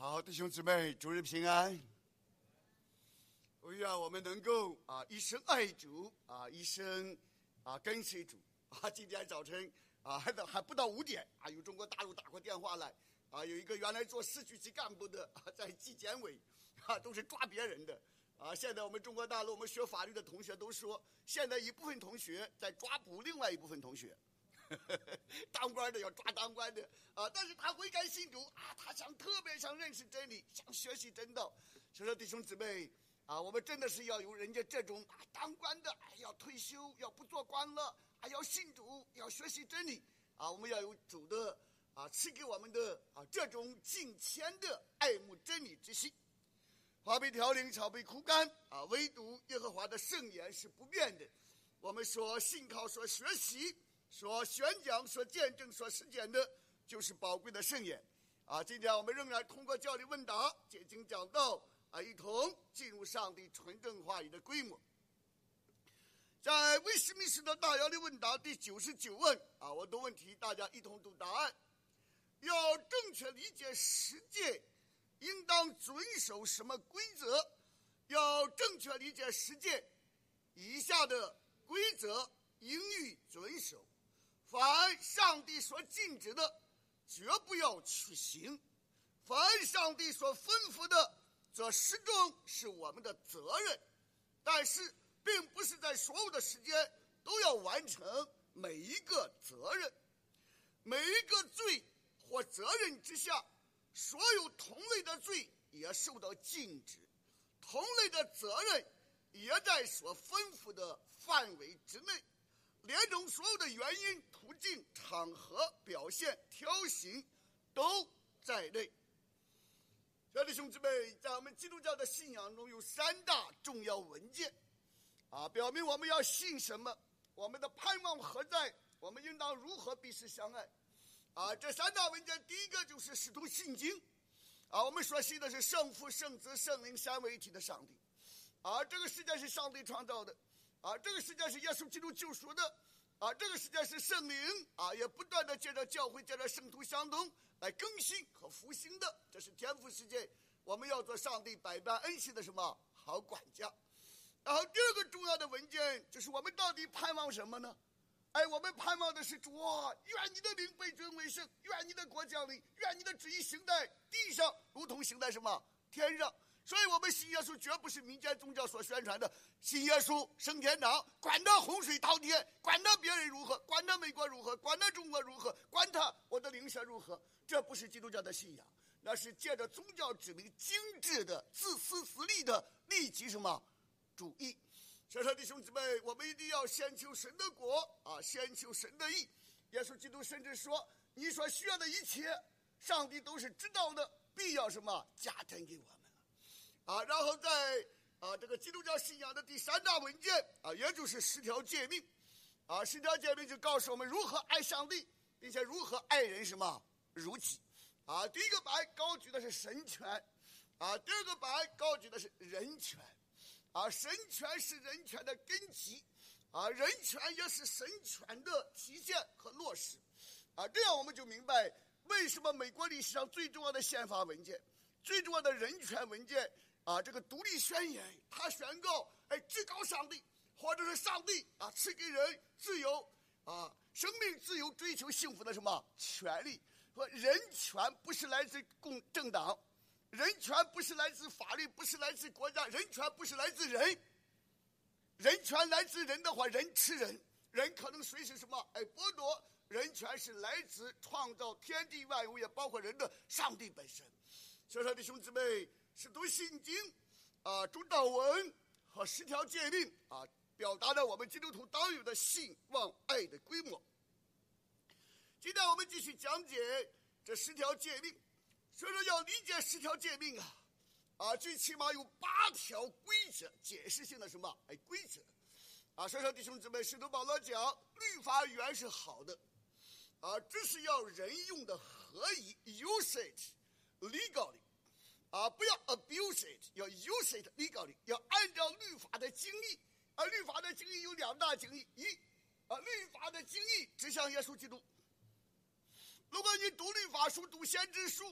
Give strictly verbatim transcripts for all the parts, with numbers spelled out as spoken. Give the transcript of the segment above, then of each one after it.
好，弟兄姊妹，主日平安。我愿我们能够啊一生爱主啊，一生啊跟随主啊。今天早晨啊还还不到五点啊，有中国大陆打过电话来啊，有一个原来做市局级干部的啊，在纪检委啊都是抓别人的啊。现在我们中国大陆我们学法律的同学都说，现在一部分同学在抓捕另外一部分同学。当官的要抓当官的啊，但是他悔改信主啊，他想特别想认识真理，想学习真道。所以说弟兄姊妹啊，我们真的是要有人家这种啊当官的，哎，要退休，要不做官了，还要信主，要学习真理啊。我们要有主的啊赐给我们的啊这种敬虔的爱慕真理之心。花被调零，草被枯干啊，唯独耶和华的圣言是不变的。我们所信靠、所学习、所宣讲、所见证、所实践的，就是宝贵的圣言啊！今天我们仍然通过教理问答、解经讲道啊，一同进入上帝纯正话语的规模。在威斯敏斯特大要理问答第九十九问啊，我读问题，大家一同读答案。要正确理解十诫，应当遵守什么规则？要正确理解十诫，以下的规则应予遵守。凡上帝所禁止的，绝不要去行；凡上帝所吩咐的，则始终是我们的责任。但是，并不是在所有的时间都要完成每一个责任。每一个罪或责任之下，所有同类的罪也受到禁止，同类的责任也在所吩咐的范围之内。连同所有的原因、途径、场合、表现、条形都在内。亲爱的弟兄姊妹，在我们基督教的信仰中有三大重要文件啊，表明我们要信什么，我们的盼望何在，我们应当如何彼此相爱啊。这三大文件，第一个就是使徒信经啊，我们所信的是圣父、圣子、圣灵三位一体的上帝啊，这个世界是上帝创造的啊，这个世界是耶稣基督救赎的啊，这个世界是圣灵啊，也不断的借着教会、借着圣徒相通来更新和复兴的，这是天父世界。我们要做上帝百般恩赐的什么好管家。然后第二个重要的文件就是我们到底盼望什么呢？哎，我们盼望的是主啊，愿你的灵被尊为圣，愿你的国降临，愿你的旨意行在地上，如同行在什么天上。所以我们信耶稣绝不是民间宗教所宣传的信耶稣升天堂，管他洪水滔天，管他别人如何，管他美国如何，管他中国如何，管他我的灵舍如何。这不是基督教的信仰，那是借着宗教指明精致的自私自利的利己什么主义。所以说弟兄姊妹，我们一定要先求神的国啊，先求神的义。耶稣基督甚至说，你所需要的一切上帝都是知道的，必要什么加添给我们啊。然后在啊这个基督教信仰的第三大文件啊，也就是十条诫命啊，十条诫命就告诉我们如何爱上帝，并且如何爱人什么如己啊。第一个白高举的是神权啊，第二个白高举的是人权啊。神权是人权的根基啊，人权也是神权的体现和落实啊。这样我们就明白为什么美国历史上最重要的宪法文件、最重要的人权文件啊，这个独立宣言，他宣告，哎，至高上帝或者是上帝啊，赐给人自由啊，生命自由、追求幸福的什么权利。说人权不是来自共政党，人权不是来自法律，不是来自国家，人权不是来自人。人权来自人的话，人吃人，人可能随时什么哎剥夺。人权是来自创造天地万物，也包括人的上帝本身。所以说弟兄姊妹，使徒信经啊、主祷文和十条诫命啊，表达了我们基督徒当有的信望爱的规模。今天我们继续讲解这十条诫命。所以说要理解十条诫命啊啊，最起码有八条规则，解释性的什么哎规则啊。所以说弟兄姊妹，使徒保罗讲律法语言是好的啊，这是要人用的合宜 ，use it legally 啊，不要 abuse it， 要 use it legally， 要按照律法的经义。而律法的经义有两大经义，一啊，律法的经义指向耶稣基督。如果你读律法书、读先知书，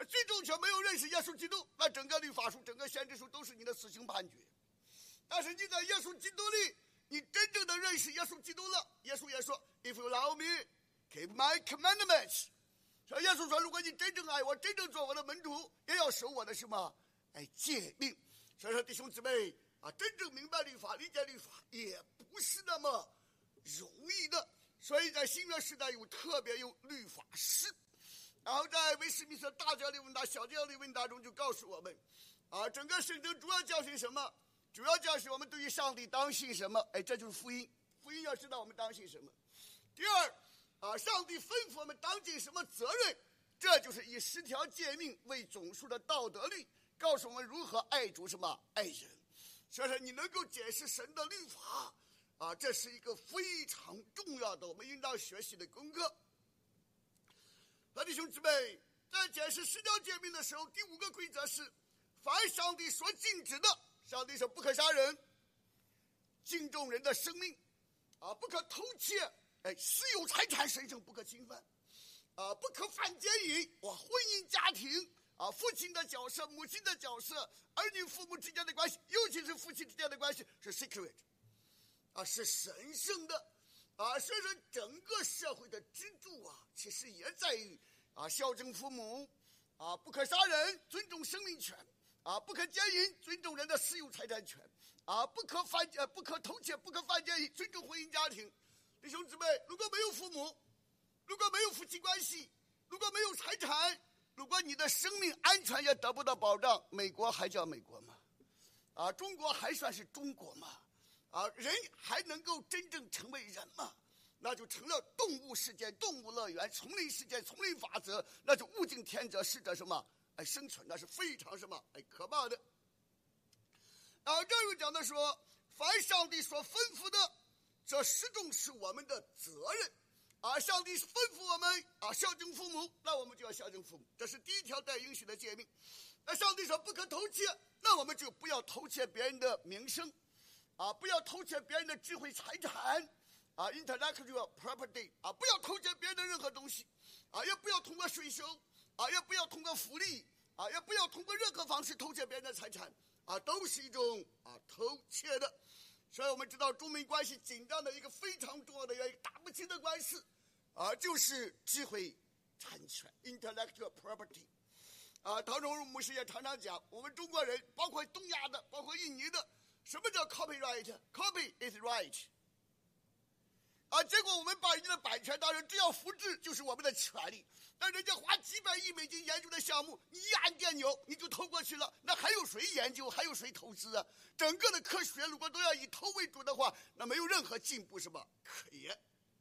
最终却没有认识耶稣基督，那整个律法书、整个先知书都是你的死刑判决。但是你在耶稣基督里，你真正的认识耶稣基督了。耶稣也说 ：“If you love me, keep my commandments。”所以耶稣说：“如果你真正爱我，真正做我的门徒，也要守我的什么？哎，诫命。”所以说，弟兄姊妹啊，真正明白律法、理解律法，也不是那么容易的。所以在新约时代有特别有律法师。然后在威斯敏斯特大教理问答、小教理问答中就告诉我们，啊，整个圣经主要教训什么？主要教训我们对于上帝当信什么？哎，这就是福音。福音要知道我们当信什么。第二，啊，上帝吩咐我们当尽什么责任？这就是以十条诫命为总数的道德律，告诉我们如何爱主什么爱人。所以说，你能够解释神的律法，啊，这是一个非常重要的我们应当学习的功课。弟兄姊妹，在解释十条诫命的时候，第五个规则是：凡上帝所禁止的，上帝说不可杀人，敬重人的生命，啊，不可偷窃，哎，私有财产神圣不可侵犯，啊，不可犯奸淫，哇，婚姻家庭啊，父亲的角色、母亲的角色、儿女父母之间的关系，尤其是夫妻之间的关系是 secret， 啊，是神圣的。啊，所以说整个社会的支柱啊，其实也在于啊孝敬父母，啊不可杀人，尊重生命权，啊不可奸淫，尊重人的私有财产权，啊不可犯呃不可偷窃，不可犯奸淫，尊重婚姻家庭。弟兄姊妹，如果没有父母，如果没有夫妻关系，如果没有财产，如果你的生命安全也得不到保障，美国还叫美国吗？啊，中国还算是中国吗？啊，人还能够真正成为人吗？那就成了动物世界、动物乐园、丛林世界、丛林法则，那就物竞天择，适者什么？哎，生存，那是非常什么？哎，可怕的。啊，这又讲的说，凡上帝所吩咐的，这始终是我们的责任。啊，上帝吩咐我们啊孝敬父母，那我们就要孝敬父母，这是第一条带允许的诫命。那上帝说不可偷窃，那我们就不要偷窃别人的名声。啊，不要偷窃别人的智慧财产，啊 ，intellectual property， 啊，不要偷窃别人的任何东西，啊，也不要通过税收，啊，也不要通过福利，啊，也不要通过任何方式偷窃别人的财产，啊，都是一种啊偷窃的。所以我们知道中美关系紧张的一个非常重要的原因，打不清的关系，啊，就是智慧产权 intellectual property。啊，唐荣儒牧师也常常讲，我们中国人，包括东亚的，包括印尼的。什么叫 copyright？ Copy is right。啊，结果我们把人家的版权当成只要复制就是我们的权利，但人家花几百亿美金研究的项目，你一按电钮你就投过去了，那还有谁研究？还有谁投资啊？整个的科学如果都要以投为主的话，那没有任何进步什么可言。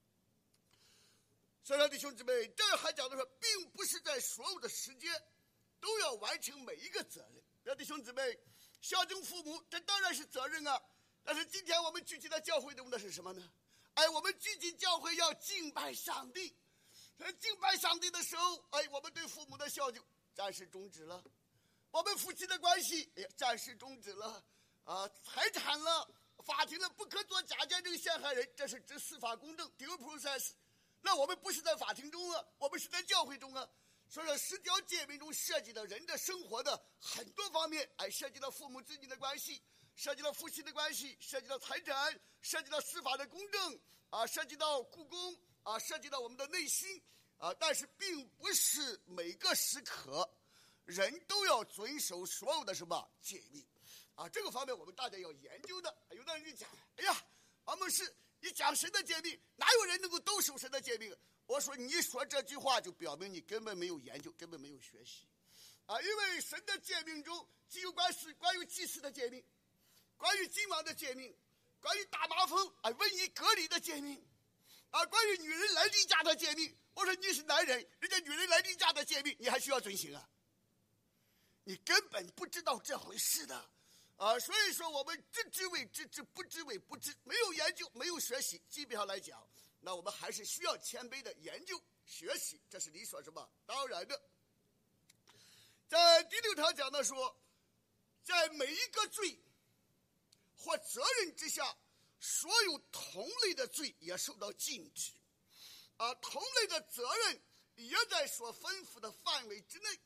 所以说，弟兄姊妹，这还讲的说，并不是在所有的时间都要完成每一个责任。那弟兄姊妹，孝敬父母，这当然是责任啊。但是今天我们聚集在教会中的是什么呢？哎，我们聚集教会要敬拜上帝。在敬拜上帝的时候，哎，我们对父母的孝敬暂时终止了，我们夫妻的关系也暂时终止了，啊，财产了，法庭了，不可做假见证陷害人，这是指司法公正 due process。那我们不是在法庭中啊，我们是在教会中啊。所以说，十条诫命中涉及到人的生活的很多方面，哎，涉及到父母之间的关系，涉及到夫妻的关系，涉及到财产，涉及到司法的公正，啊，涉及到故宫，啊，涉及到我们的内心，啊，但是并不是每个时刻人都要遵守所有的什么诫命，啊，这个方面我们大家要研究的。有的人就讲，哎呀，王牧师，你讲神的诫命，哪有人能够都守神的诫命？我说你说这句话就表明你根本没有研究，根本没有学习，啊，因为神的诫命中既有关是关于祭司的诫命，关于君王的诫命，关于大麻风啊瘟疫隔离的诫命，啊，关于女人来例假的诫命。我说你是男人，人家女人来例假的诫命你还需要遵行啊？你根本不知道这回事的，啊，所以说我们知之为知之，不知为不知，没有研究，没有学习，基本上来讲。那我们还是需要谦卑的研究学习，这是理所什么当然的。在第六条讲的说，在每一个罪或责任之下，所有同类的罪也受到禁止，啊，同类的责任也在所吩咐的范围之内，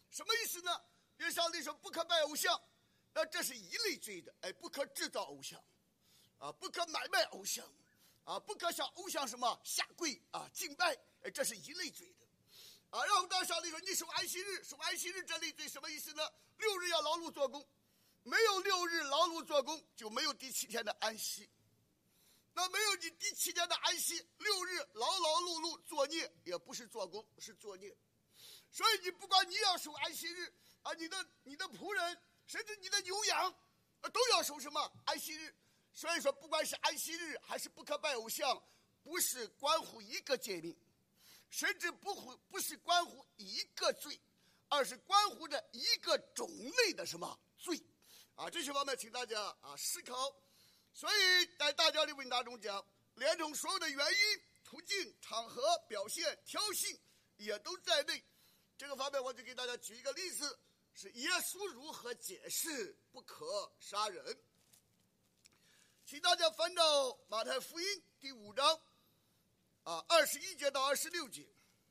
什么意思呢？因为上帝说不可拜偶像，那这是一类罪的，哎，不可制造偶像，啊，不可买卖偶像，啊，不可向偶像什么下跪啊敬拜，哎，这是一类罪的，啊，然后到上帝说你守安息日，守安息日这类罪什么意思呢？六日要劳碌做工，没有六日劳碌做工，就没有第七天的安息。那没有你第七天的安息，六日劳劳碌碌作孽，也不是做工，是作孽。所以你不管你要守安息日啊，你的你的仆人，甚至你的牛羊，啊，都要守什么安息日。所以说，不管是安息日还是不可拜偶像，不是关乎一个诫命，甚至不乎不是关乎一个罪，而是关乎着一个种类的什么罪啊？这些方面，请大家啊思考。所以在大教理问答中讲，连同所有的原因、途径、场合、表现、挑衅，也都在内。这个方面，我就给大家举一个例子，是耶稣如何解释不可杀人。请大家翻到马太福音第五章，啊，二十一节到二十六节。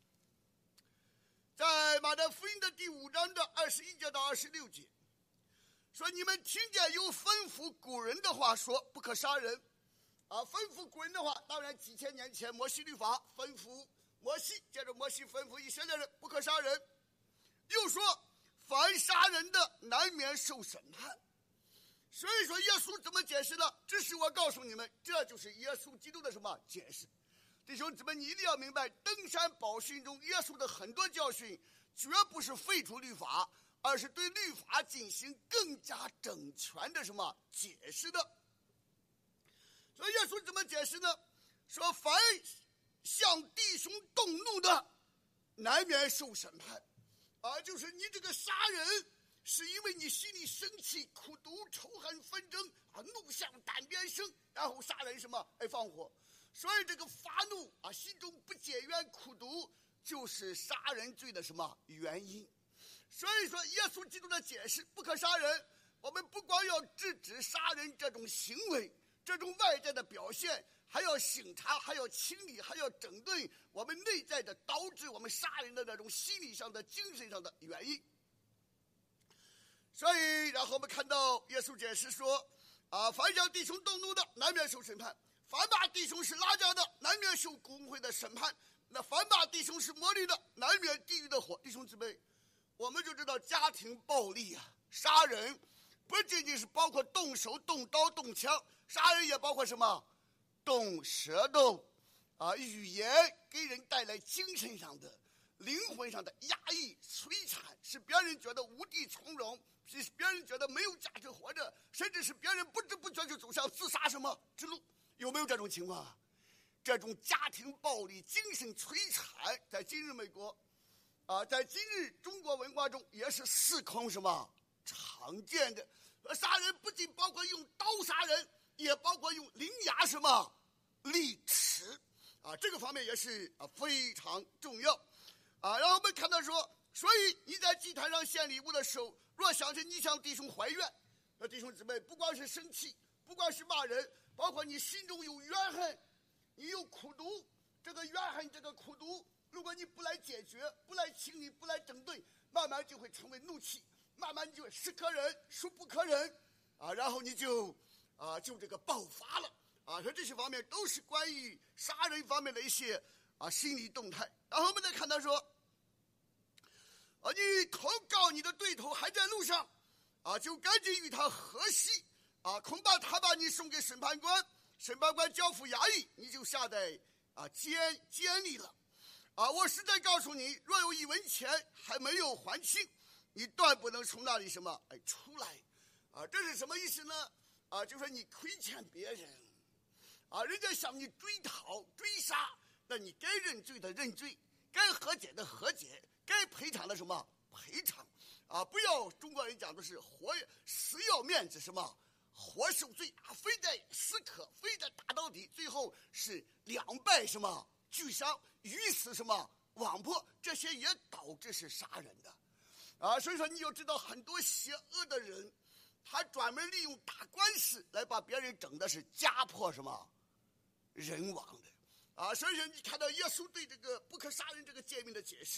在马太福音的第五章的二十一节到二十六节。说你们听见有吩咐古人的话说不可杀人，啊，吩咐古人的话，当然几千年前摩西律法吩咐摩西，接着摩西吩咐以色列人不可杀人，又说凡杀人的难免受审判。所以说耶稣怎么解释呢？这是我告诉你们，这就是耶稣基督的什么解释。弟兄姊妹，你一定要明白，登山宝训中耶稣的很多教训绝不是废除律法，而是对律法进行更加整全的什么解释的。所以耶稣怎么解释呢？说凡向弟兄动怒的，难免受审判，啊，就是你这个杀人是因为你心里生气、苦毒、仇恨、纷争啊，怒向胆边生，然后杀人什么哎放火。所以这个发怒啊，心中不解怨苦毒，就是杀人罪的什么原因。所以说耶稣基督的解释不可杀人，我们不光要制止杀人这种行为，这种外在的表现，还要审查，还要清理，还要整顿我们内在的导致我们杀人的那种心理上的精神上的原因。所以然后我们看到耶稣解释说啊，凡向弟兄动怒的，难免受审判；凡把弟兄是拉架的，难免受公会的审判；那凡把弟兄是魔力的，难免地狱的火。弟兄姊妹，我们就知道家庭暴力啊，杀人不仅仅是包括动手、动刀、动枪，杀人也包括什么？动舌头啊，语言给人带来精神上的、灵魂上的压抑、摧残，使别人觉得无地从容，使别人觉得没有价值活着，甚至是别人不知不觉就走向自杀什么之路。有没有这种情况啊？这种家庭暴力、精神摧残，在今日美国啊，在今日中国文化中也是司空什么常见的。杀人不仅包括用刀杀人，也包括用凌牙什么利齿啊，这个方面也是啊非常重要啊。然后我们看到说，所以你在祭坛上献礼物的时候，若想起你向弟兄怀怨，那弟兄姊妹不光是生气，不光是骂人，包括你心中有怨恨，你有苦毒，这个怨恨这个苦毒，如果你不来解决，不来清理，不来整顿，慢慢就会成为怒气，慢慢就会是可忍孰不可忍啊，然后你就啊就这个爆发了啊。说这些方面都是关于杀人方面的一些啊心理动态。然后我们再看到说啊，你投告你的对头还在路上啊，就赶紧与他和稀啊，恐怕他把你送给审判官，审判官交付衙役，你就下在啊监监里了啊。我实在告诉你，若有一文钱还没有还清，你断不能从那里什么哎出来啊。这是什么意思呢？啊，就说你亏欠别人啊，人家向你追讨追杀，那你该认罪的认罪，该和解的和解，该赔偿的什么赔偿啊。不要中国人讲的是活死要面子什么活受罪啊，非得死磕，非得打到底，最后是两败什么俱伤，鱼死什么网破，这些也导致是杀人的啊。所以说你要知道，很多邪恶的人他专门利用打官司来把别人整的是家破什么人亡的啊。所以说你看到耶稣对这个不可杀人这个诫命的解释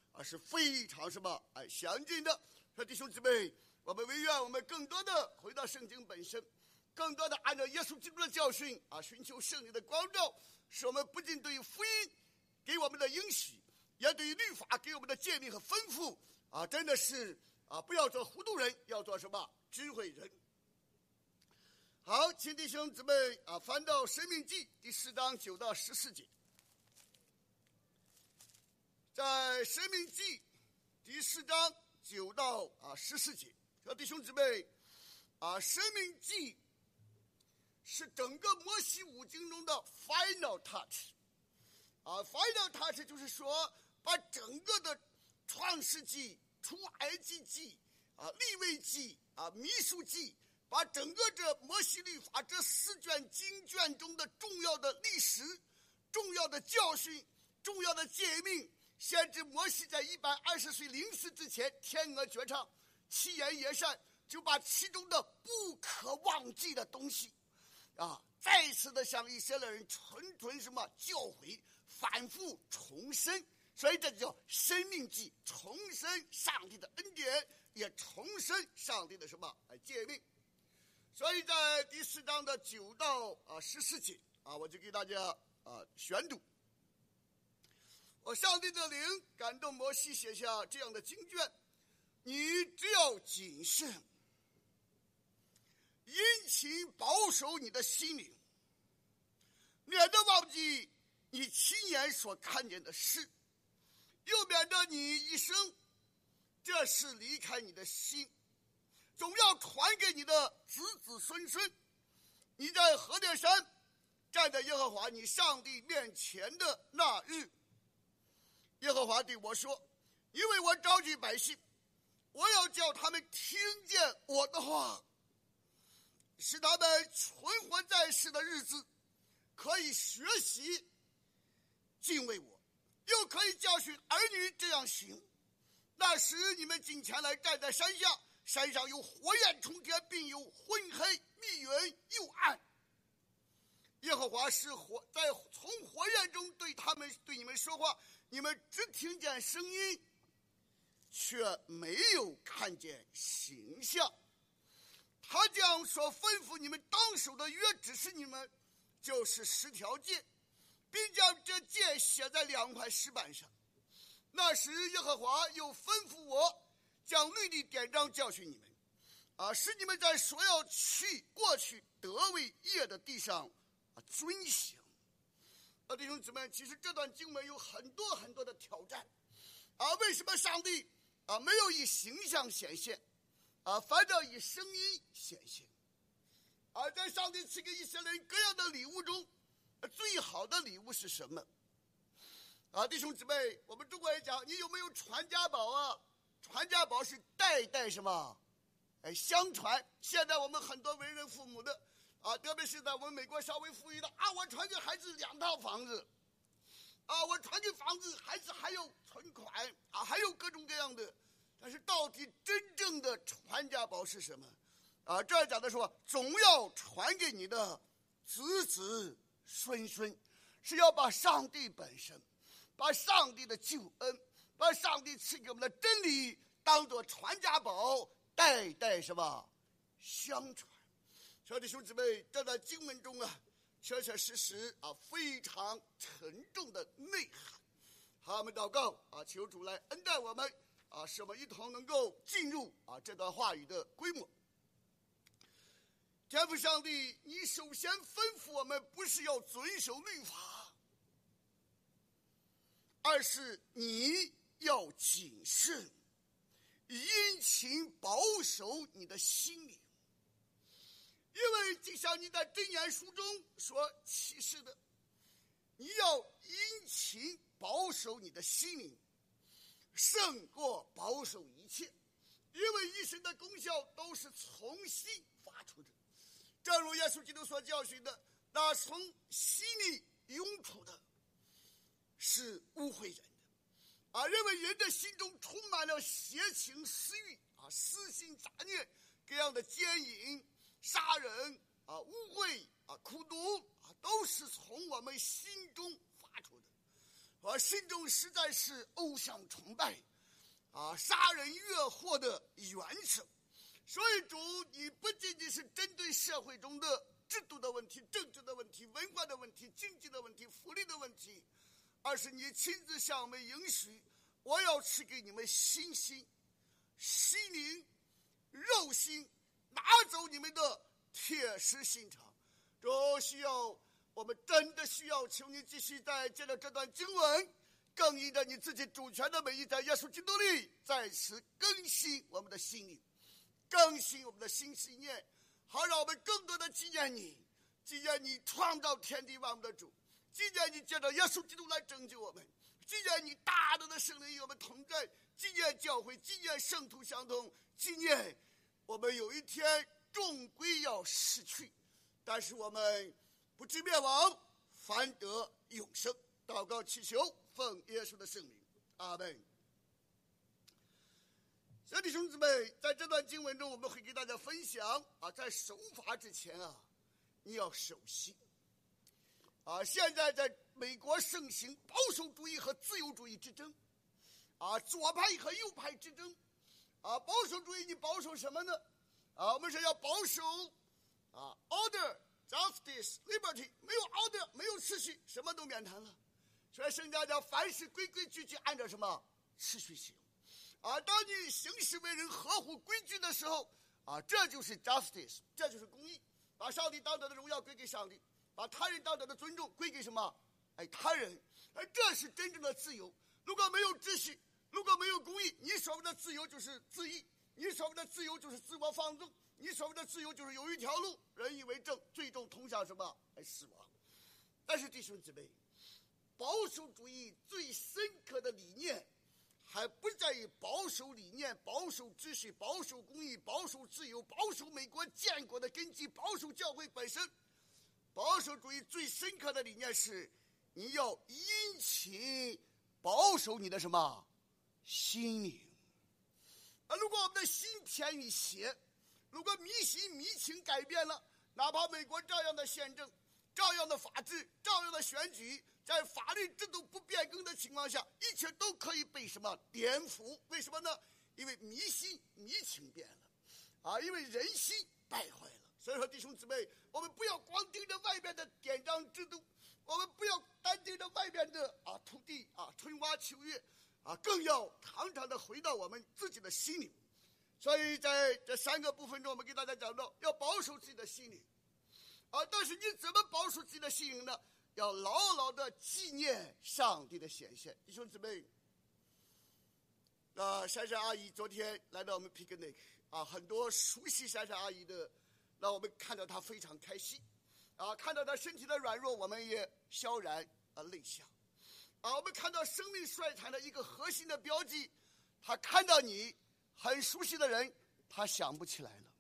啊是非常什么哎详尽的。说弟兄姊妹，我们唯愿我们更多的回到圣经本身，更多的按照耶稣基督的教训啊，寻求圣灵的光照，使我们不仅对于福音给我们的应许，也对于律法给我们的诫命和吩咐啊，真的是啊，不要做糊涂人，要做什么智慧人。好，请弟兄姊妹啊，翻到《申命记》第四章九到十四节。在《申命记》第四章九到啊十四节，说弟兄姊妹啊，《申命记》是整个摩西五经中的 final touch 啊 ，final touch 就是说把整个的创世纪、出埃及记啊、利未记啊、民数记，把整个这摩西律法这四卷经卷中的重要的历史、重要的教训、重要的诫命，先知摩西在一百二十岁临死之前，天鹅绝唱，七言也善，就把其中的不可忘记的东西啊，再一次的向以色列人谆谆什么教诲，反复重申。所以这就叫生命记，重申上帝的恩典，也重申上帝的什么诫命。所以在第四章的九到啊十四节啊，我就给大家啊宣读。我上帝的灵感动摩西写下这样的经卷：你只要谨慎，殷勤保守你的心灵，免得忘记你亲眼所看见的事，又免得你一生这事离开你的心，总要传给你的子子孙孙。你在何烈山站在耶和华你上帝面前的那日，耶和华对我说：因为我召集百姓，我要叫他们听见我的话，使他们存活在世的日子可以学习敬畏我，又可以教训儿女这样行。那时你们近前来站在山下，山上有火焰冲天，并有昏黑密云又暗。耶和华是火，在从火焰中对他们对你们说话，你们只听见声音，却没有看见形象。他将所吩咐你们当守的约指示你们，就是十条诫，并将这诫写在两块石板上。那时耶和华又吩咐我将律例典章教训你们，啊，使你们在所要去过去得为业的地上啊遵行。啊，弟兄姊妹，其实这段经文有很多很多的挑战啊。为什么上帝啊没有以形象显现啊，反倒以声音显现？而在上帝赐给以色列人各样的礼物中，最好的礼物是什么？啊，弟兄姊妹，我们中国人讲，你有没有传家宝啊？传家宝是代代什么？哎，相传。现在我们很多为人父母的啊，特别是在我们美国稍微富裕的啊，我传给孩子两套房子，啊，我传给房子，孩子还有存款啊，还有各种各样的。但是到底真正的传家宝是什么？啊，这儿讲的说，总要传给你的子子孙孙，是要把上帝本身，把上帝的救恩，把上帝赐给我们的真理当作传家宝，代代什么相传。所以弟兄姊妹，这在经文中啊，确确实实啊非常沉重的内涵。好，我们祷告啊，求主来恩待我们啊，使我们一同能够进入啊这段话语的规模。天父上帝，你首先吩咐我们，不是要遵守律法，而是你要谨慎、殷勤保守你的心灵。因为就像你在箴言书中所启示的，你要殷勤保守你的心灵，胜过保守一切，因为一生的功效都是从心发出的。正如耶稣基督所教训的，那从心里涌出的是污秽人的啊，认为人的心中充满了邪情私欲啊，私心杂念，各样的奸淫、杀人啊、污秽啊、苦毒啊，都是从我们心中发出的。 我心中实在是偶像崇拜啊，杀人越货的元首。所以主，你不仅仅是针对社会中的制度的问题、政治的问题、文化的问题、经济的问题、福利的问题，而是你亲自向我们应许，我要赐给你们心心、心灵、肉心，拿走你们的铁石心肠。这需要我们真的需要求你继续在借着这段经文，更印着你自己主权的美意，在耶稣基督里再次更新我们的心灵，更新我们的新信念，好让我们更多的纪念你，纪念你创造天地万物的主，纪念你借着耶稣基督来拯救我们，纪念你大能的圣灵与我们同在，纪念教会，纪念圣徒相同，纪念我们有一天终归要逝去，但是我们不至灭亡，反得永生。祷告祈求，奉耶稣的圣名，阿们。小弟兄姊妹，在这段经文中，我们会给大家分享啊，在守法之前啊，你要守信啊。现在在美国盛行保守主义和自由主义之争啊，左派和右派之争啊。保守主义你保守什么呢？啊，我们说要保守啊 ，order、justice、liberty， 没有 order， 没有秩序，什么都免谈了。所以圣经讲，凡事规规矩矩，按照什么秩序行啊？当你行事为人合乎规矩的时候啊，这就是 justice， 这就是公义。把上帝当得的荣耀归给上帝，把他人当得的尊重归给什么？哎，他人。而这是真正的自由。如果没有秩序，如果没有公义，你所谓的自由就是自义，你所谓的自由就是自我放纵，你所谓的自由就是有一条路，人以为正，最终通向什么？哎，死亡。但是弟兄姊妹，保守主义最深刻的理念还不在于保守理念、保守秩序、保守公义、保守自由、保守美国建国的根基、保守教会本身。保守主义最深刻的理念是，你要殷勤保守你的什么心灵。而如果我们的心偏于邪，如果迷信迷情改变了，哪怕美国照样的宪政、照样的法治、照样的选举，在法律制度不变更的情况下，一切都可以被什么颠覆？为什么呢？因为迷信迷情变了啊，因为人心败坏了。所以说弟兄姊妹，我们不要光盯着外边的典章制度，我们不要单盯着外边的啊土地啊春花秋月啊，更要常常的回到我们自己的心灵。所以在这三个部分中，我们给大家讲到要保守自己的心灵啊，但是你怎么保守自己的心灵呢？要牢牢的纪念上帝的显现。弟兄姊妹，啊，珊珊阿姨昨天来到我们 picnic 啊，很多熟悉珊珊阿姨的，让我们看到她非常开心啊，看到她身体的软弱，我们也萧然啊泪下啊。我们看到生命衰残的一个核心的标记，她看到你很熟悉的人，她想不起来了。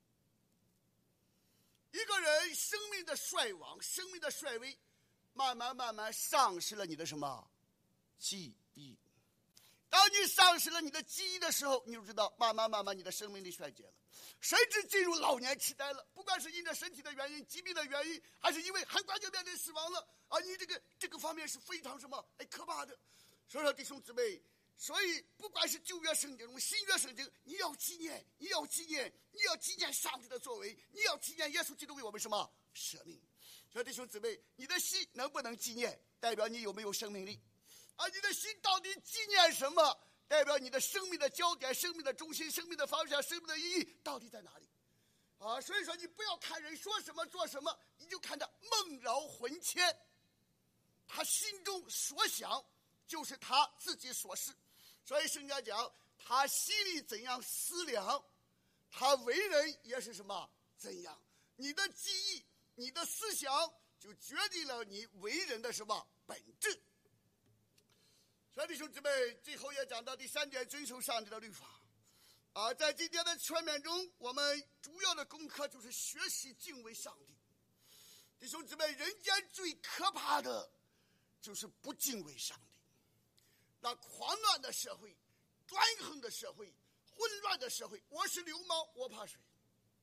一个人生命的衰亡，生命的衰微，慢慢慢慢丧失了你的什么记忆。当你丧失了你的记忆的时候，你就知道慢慢慢慢你的生命力衰竭了，甚至进入老年痴呆了。不管是因着身体的原因、疾病的原因，还是因为很快就面对死亡了啊，你这个这个方面是非常什么哎可怕的。所以说弟兄姊妹，所以不管是旧约圣经中、新约圣经，你要纪念，你要纪念，你要纪念上帝的作为，你要纪念耶稣基督为我们什么舍命。所以弟兄姊妹，你的心能不能纪念，代表你有没有生命力。而你的心到底纪念什么，代表你的生命的焦点、生命的中心、生命的方向、生命的意义到底在哪里啊？所以说你不要看人说什么做什么，你就看他梦绕魂牵，他心中所想就是他自己所事。所以圣经讲，他心里怎样思量，他为人也是什么怎样。你的记忆、你的思想就决定了你为人的什么本质。所以弟兄姊妹，最后也讲到第三点，遵守上帝的律法啊。在今天的全面中，我们主要的功课就是学习敬畏上帝。弟兄姊妹，人间最可怕的就是不敬畏上帝。那狂乱的社会、专横的社会、混乱的社会，我是流氓，我怕谁？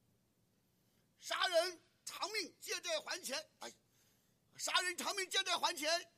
杀人偿命，借债还钱，哎，杀人偿命，借债还钱，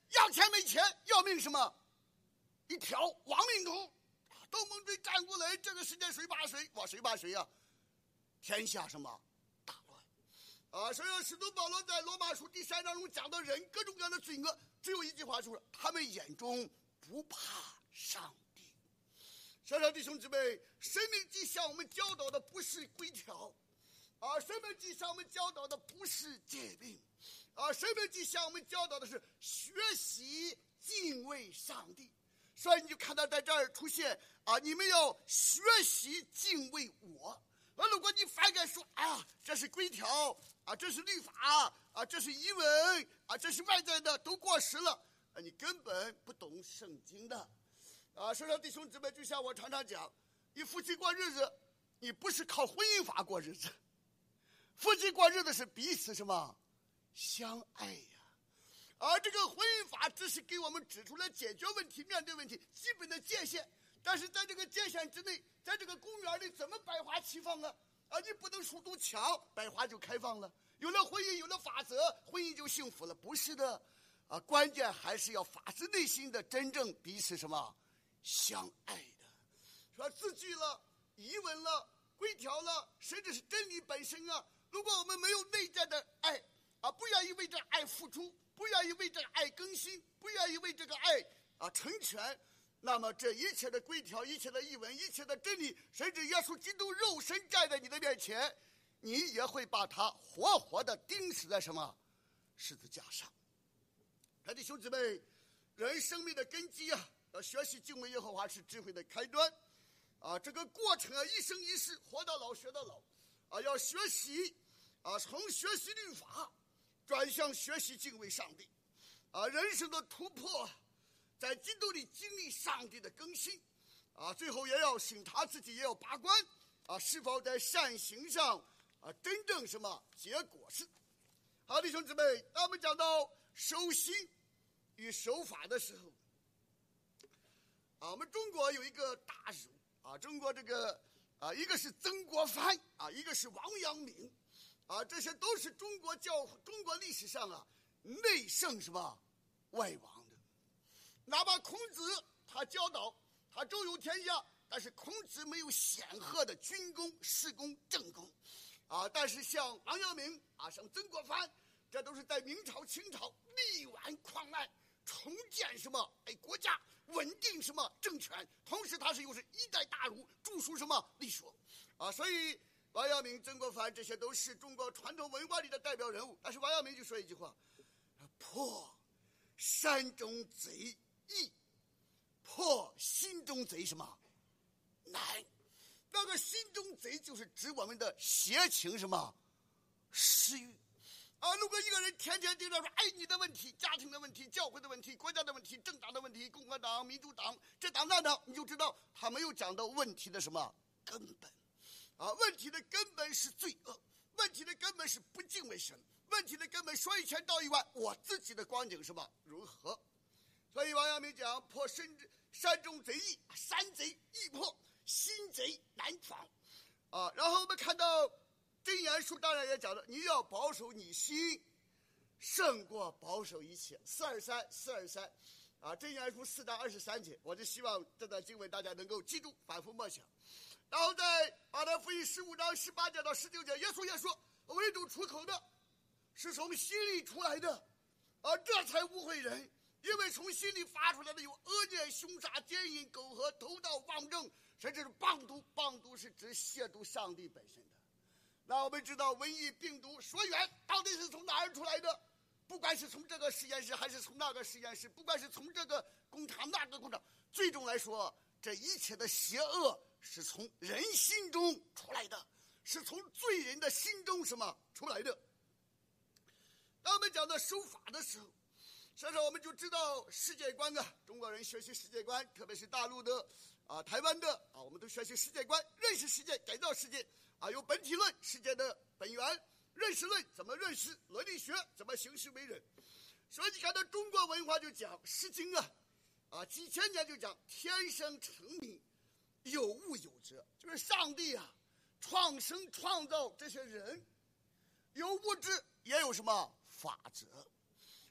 要钱没钱，要命什么？一条亡命徒，东盟队站过来，这个世界谁怕谁？哇，谁怕谁呀、啊？天下什么大乱啊！所以使徒保罗在罗马书第三章中讲到人各种各样的罪恶，只有一句话说：他们眼中不怕上帝。小小弟兄姊妹，生命记向我们教导的不是规条，啊，生命记向我们教导的不是诫命，啊，生命记向我们教导的是学习敬畏上帝。所以你就看到在这儿出现啊，你们要学习敬畏我。啊，如果你反感说，哎呀，这是规条啊，这是律法啊，这是仪文啊，这是外在的，都过时了啊，你根本不懂圣经的。啊，所以说弟兄姊妹，就像我常常讲，你夫妻过日子，你不是靠婚姻法过日子，夫妻过日子是彼此什么相爱呀。而这个婚姻法只是给我们指出了解决问题、面对问题基本的界限，但是在这个界限之内，在这个公园里怎么百花齐放啊？啊，你不能树堵墙，百花就开放了。有了婚姻，有了法则，婚姻就幸福了？不是的，啊，关键还是要发自内心的真正彼此什么相爱的。说字句了、仪文了、规条了，甚至是真理本身啊。如果我们没有内在的爱啊，不愿意为这爱付出，不愿意为这个爱更新，不愿意为这个爱啊成全，那么这一切的规条、一切的译文、一切的真理，甚至耶稣基督肉身站在你的面前，你也会把他活活的钉死在什么十字架上。弟兄姊妹，人生命的根基啊，要学习敬畏耶和华是智慧的开端啊。这个过程啊，一生一世，活到老学到老啊，要学习啊，从学习律法转向学习敬畏上帝，啊，人生的突破，在基督里经历上帝的更新，啊，最后也要审查自己，也要把关，啊，是否在善行上，啊，真正什么结果是。好，弟兄姊妹，当我们讲到守心与守法的时候，啊，我们中国有一个大儒啊，中国这个啊，一个是曾国藩啊，一个是王阳明。啊，这些都是中国教中国历史上啊内圣什么外王的。哪怕孔子他教导他周游天下，但是孔子没有显赫的军功、事功、政功，啊，但是像王阳明啊，像曾国藩，这都是在明朝、清朝力挽狂澜，重建什么哎国家，稳定什么政权，同时他是又是一代大儒，著书什么历说，啊，所以。王阳明、曾国藩，这些都是中国传统文化里的代表人物。但是王阳明就说一句话：“破山中贼易，破心中贼什么难？”那个心中贼就是指我们的邪情什么私欲啊！如果一个人天天盯着说爱你的问题、家庭的问题、教会的问题、国家的问题、政党的问题、共和党、民主党这党那党，你就知道他没有讲到问题的什么根本。啊，问题的根本是罪恶，问题的根本是不敬畏神，问题的根本说一千道一万，我自己的光景是吧如何？所以王阳明讲破山山中贼易，山贼易破，心贼难防啊。然后我们看到箴言书当然也讲了，你要保守你心胜过保守一切，四二三四二三啊，箴言书四章二十三节，我就希望这段经文大家能够记住，反复默想。然后在马太福音十五章十八节到十九节，耶稣也说，唯独出口的是从心里出来的，啊，这才污秽人，因为从心里发出来的有恶念、凶杀、奸淫、苟合、偷盗、妄证，甚至是谤毒。谤毒是指亵渎上帝本身的。那我们知道瘟疫病毒说源到底是从哪儿出来的？不管是从这个实验室还是从那个实验室，不管是从这个工厂那个工厂，最终来说，这一切的邪恶是从人心中出来的，是从罪人的心中什么出来的。当我们讲到守法的时候，实际上我们就知道世界观啊，中国人学习世界观，特别是大陆的啊、台湾的啊，我们都学习世界观，认识世界，改造世界啊，有本体论，世界的本源，认识论怎么认识，伦理学怎么行事为人。所以你看到中国文化就讲《诗经》啊，啊几千年就讲天生成名，有物有则，就是上帝啊创生创造这些人，有物质也有什么法则。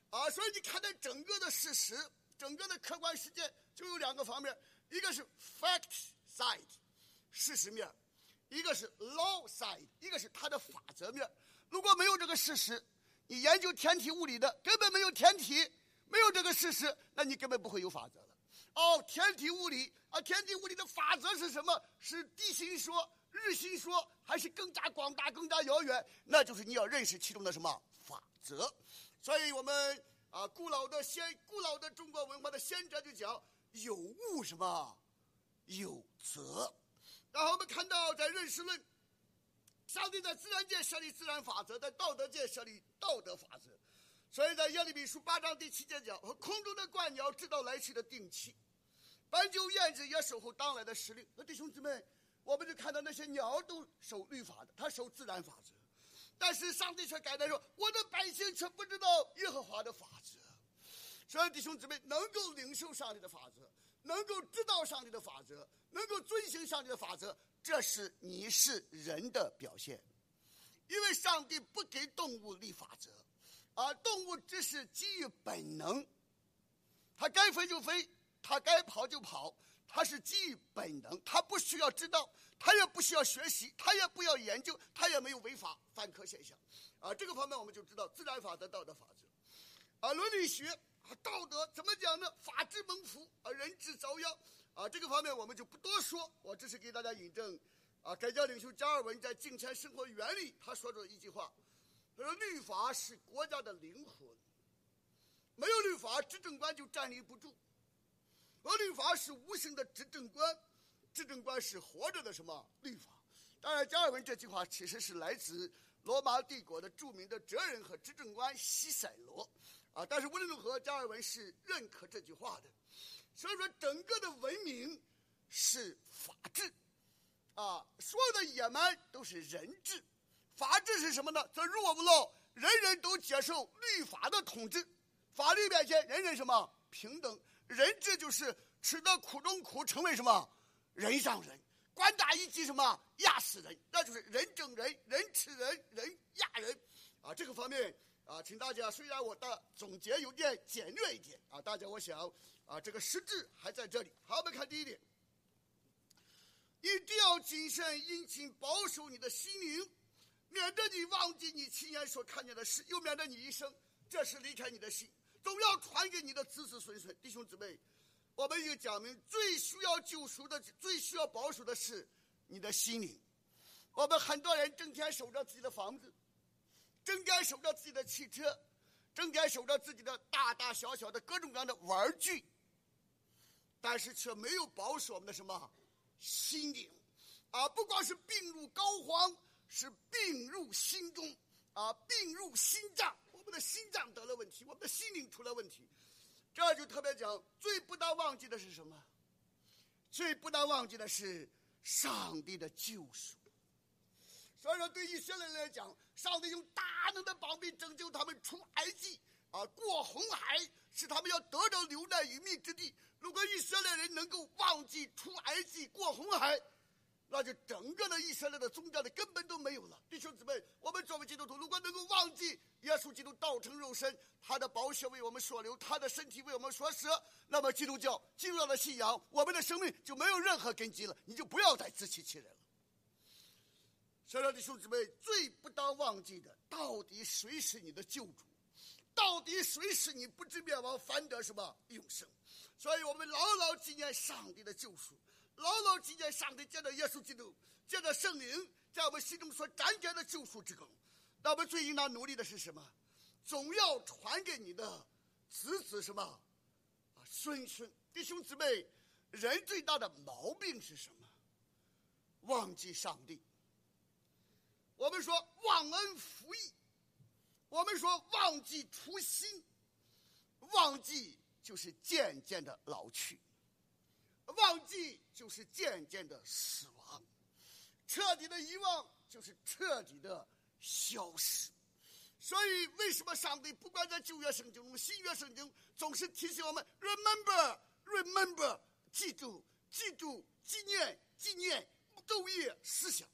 啊，所以你看待整个的事实，整个的客观事件就有两个方面，一个是 fact side 事实面，一个是 law side 一个是它的法则面。如果没有这个事实，你研究天体物理的根本没有天体，没有这个事实，那你根本不会有法则了。哦，天体物理啊，天体物理的法则是什么？是地心说、日心说，还是更加广大、更加遥远？那就是你要认识其中的什么法则。所以我们啊，古老的先古老的中国文化的先哲就讲有物什么有则。然后我们看到在认识论，上帝在自然界设立自然法则，在道德界设立道德法则。所以在耶利米书八章第七节讲，和空中的鹳鸟知道来去的定期，斑鸠燕子也守候当来的时令。那弟兄姊妹，我们就看到那些鸟都守律法的，他守自然法则，但是上帝却感叹说，我的百姓却不知道耶和华的法则。所以弟兄姊妹，能够领受上帝的法则，能够知道上帝的法则，能够遵行上帝的法则，这是你是人的表现。因为上帝不给动物立法则，啊，动物只是基于本能，它该飞就飞，它该跑就跑，它是基于本能，它不需要知道，它也不需要学习，它也不要研究，它也没有违法犯科现象。啊，这个方面我们就知道自然法则、道德法则。啊，伦理学啊，道德怎么讲呢？法治蒙福，啊，人治遭殃。啊，这个方面我们就不多说，我只是给大家引证啊，改教领袖加尔文在《敬虔生活原理》他说出的一句话，他说：“律法是国家的灵魂，没有律法，执政官就站立不住。而律法是无形的执政官，执政官是活着的什么律法？”当然，加尔文这句话其实是来自罗马帝国的著名的哲人和执政官西塞罗。啊，但是无论如何，加尔文是认可这句话的。所以说，整个的文明是法治，啊，所有的野蛮都是人治。法治是什么呢？则rule of law，人人都接受律法的统治，法律面前人人什么平等。人治就是吃得苦中苦，成为什么人上人，官大一级什么压死人，那就是人整人，人吃人，人压人。啊，这个方面啊，请大家，虽然我的总结有点简略一点啊，大家我想啊，这个实质还在这里。好，我们看第一点，一定要谨慎殷勤保守你的心灵，免得你忘记你亲眼所看见的事，又免得你一生这事离开你的心，总要传给你的子子孙孙。弟兄姊妹，我们已经讲明，最需要救赎的、最需要保守的是你的心灵。我们很多人整天守着自己的房子，整天守着自己的汽车，整天守着自己的大大小小的各种各样的玩具，但是却没有保守我们的什么心灵啊！不光是病入膏肓，是病入心中啊，病入心脏。我们的心脏得了问题，我们的心灵出了问题。这就特别讲，最不当忘记的是什么？最不当忘记的是上帝的救赎。所以说，对以色列人来讲，上帝用大能的膀臂拯救他们出埃及啊，过红海，使他们要得着流奶与蜜之地。如果以色列人能够忘记出埃及、过红海，那就整个的以色列的宗教的根本都没有了。弟兄姊妹，我们作为基督徒，如果能够忘记耶稣基督道成肉身，他的宝血为我们所流，他的身体为我们所舍，那么基督教基督教的信仰，我们的生命就没有任何根基了，你就不要再自欺欺人了。所以说，弟兄姊妹，最不当忘记的，到底谁是你的救主？到底谁使你不知灭亡，反得什么永生？所以我们牢牢纪念上帝的救赎，牢牢纪念上帝借着耶稣基督，借着圣灵在我们心中所展开的救赎之功。那我们最应当努力的是什么？总要传给你的子子什么啊孙孙。弟兄姊妹，人最大的毛病是什么？忘记上帝。我们说忘恩负义，我们说忘记初心，忘记就是渐渐的老去，忘记就是渐渐的死亡，彻底的遗忘就是彻底的消失。所以为什么上帝不管在旧约圣经中、新约圣经，总是提醒我们 remember remember 记住记住纪念纪念昼夜思想。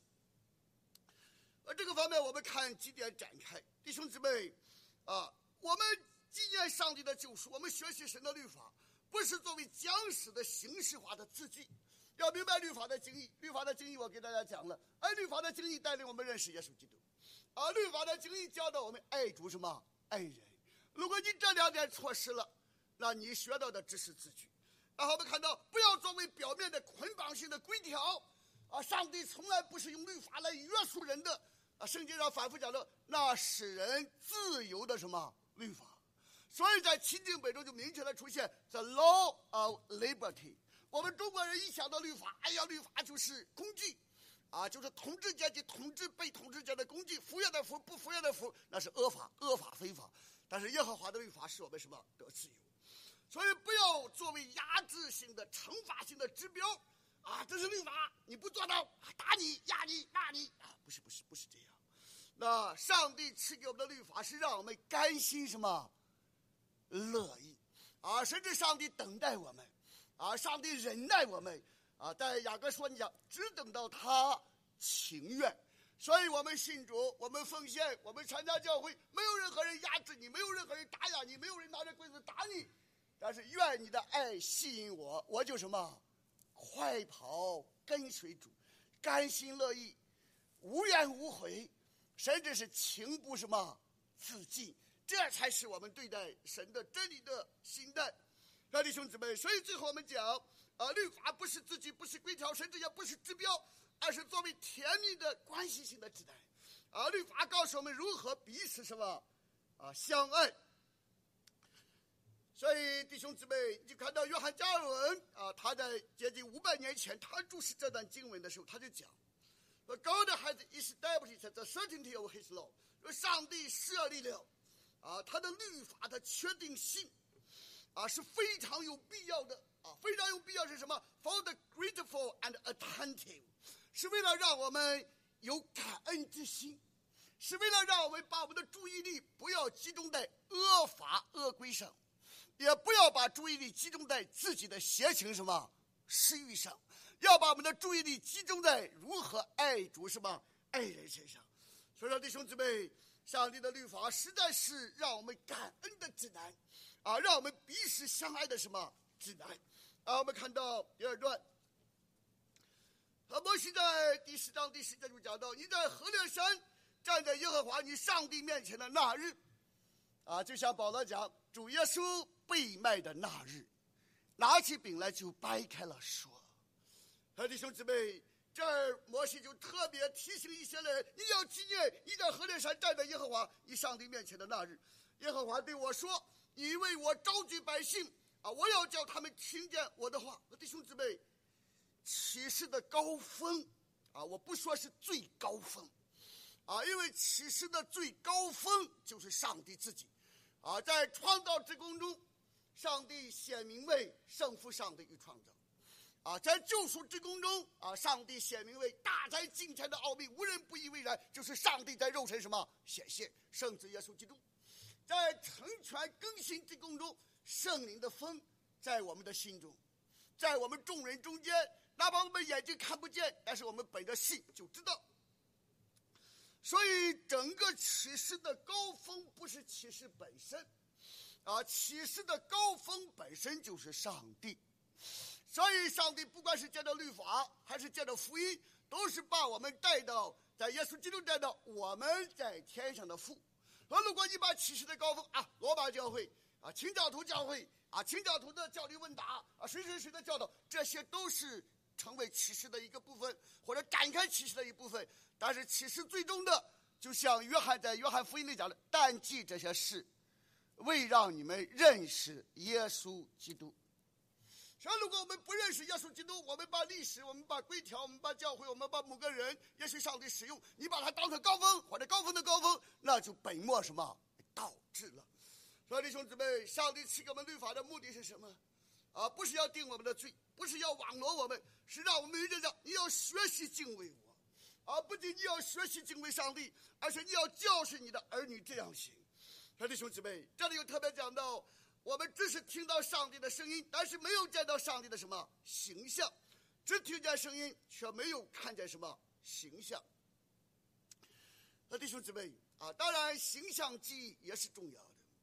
而这个方面我们看几点展开。弟兄姊妹啊，我们纪念上帝的救赎，我们学习神的律法，不是作为讲史的形式化的字句。要明白律法的经义，律法的经义我给大家讲了，而律法的经义带领我们认识耶稣基督，而律法的经义教导我们爱主什么？爱人。如果你这两点错失了，那你学到的只是字句。然后我们看到，不要作为表面的捆绑性的规条啊，上帝从来不是用律法来约束人的啊，圣经上反复讲的，那使人自由的什么律法。所以在钦定本中就明确的出现 the law of liberty。我们中国人一想到律法，哎呀，律法就是工具啊，就是统治阶级统治被统治者的工具，服业的服，不服业的服，那是恶法，恶法非法。但是耶和华的律法使我们什么得自由。所以不要作为压制性的惩罚性的指标啊，这是律法，你不做到打你压你骂你啊，不是不是不是这样。那上帝赐给我们的律法是让我们甘心什么乐意啊，甚至上帝等待我们啊，上帝忍耐我们啊，在雅各书你讲，只等到他情愿。所以我们信主，我们奉献，我们参加教会，没有任何人压制你，没有任何人打压你，没有人拿着棍子打你，但是愿你的爱吸引我，我就什么快跑跟随主，甘心乐意，无怨无悔，甚至是情不什么自禁，这才是我们对待神的真理的心态。那弟兄姊妹，所以最后我们讲啊，律法不是字句，不是规条，甚至也不是指标，而是作为甜蜜的关系性的指南啊。律法告诉我们如何彼此什么啊相爱。所以弟兄姊妹，你就看到约翰加尔文啊，他在接近五百年前他注释这段经文的时候，他就讲 God has established the certainty of his law， 说上帝设立了啊他的律法的确定性啊，是非常有必要的啊，非常有必要是什么 ？For the grateful and attentive， 是为了让我们有感恩之心，是为了让我们把我们的注意力不要集中在恶法恶规上，也不要把注意力集中在自己的邪情什么私欲上，要把我们的注意力集中在如何爱主什么爱人身上。所以说，弟兄姊妹，上帝的律法实在是让我们感恩的指南啊，让我们彼此相爱的什么指南啊。我们看到第二段，啊，摩西在第十章第十节就讲到，你在何烈山站在耶和华你上帝面前的那日啊，就像保罗讲，主耶稣被卖的那日，拿起饼来就掰开了说。啊，弟兄姊妹，这儿摩西就特别提醒一些人，你要纪念你在何烈山站在耶和华你上帝面前的那日。耶和华对我说，你为我召集百姓啊，我要叫他们听见我的话。弟兄姊妹，启示的高峰啊，我不说是最高峰啊，因为启示的最高峰就是上帝自己啊，在创造之功中，上帝显明为圣父上帝与创造啊，在救赎之功中啊，上帝显明为大灾尽前的奥秘，无人不以为然，就是上帝在肉身什么显现圣子耶稣基督。在成全更新之功中，圣灵的风在我们的心中，在我们众人中间，哪怕我们眼睛看不见，但是我们本着信就知道。所以整个启示的高峰不是启示本身啊，启示的高峰本身就是上帝。所以上帝不管是借着律法还是借着福音，都是把我们带到在耶稣基督带到我们在天上的父。而如果你把启示的高峰啊，罗马教会啊，清教徒教会啊，清教徒的教理问答啊，谁谁谁的教导，这些都是成为启示的一个部分，或者展开启示的一部分。但是启示最终的，就像约翰在约翰福音里讲的，但记这些事，为让你们认识耶稣基督。所以如果我们不认识耶稣基督，我们把历史，我们把规条，我们把教会，我们把某个人也许上帝使用，你把它当成高峰或者高峰的高峰，那就本末什么倒置了。所以弟兄姊妹，上帝赐给我们律法的目的是什么啊？不是要定我们的罪，不是要网罗我们，是让我们认识你要学习敬畏我啊！不仅你要学习敬畏上帝，而且你要教训你的儿女这样行。所以弟兄姊妹，这里有特别讲到，我们只是听到上帝的声音，但是没有见到上帝的什么形象，只听见声音，却没有看见什么形象。那弟兄姊妹啊，当然形象记忆也是重要的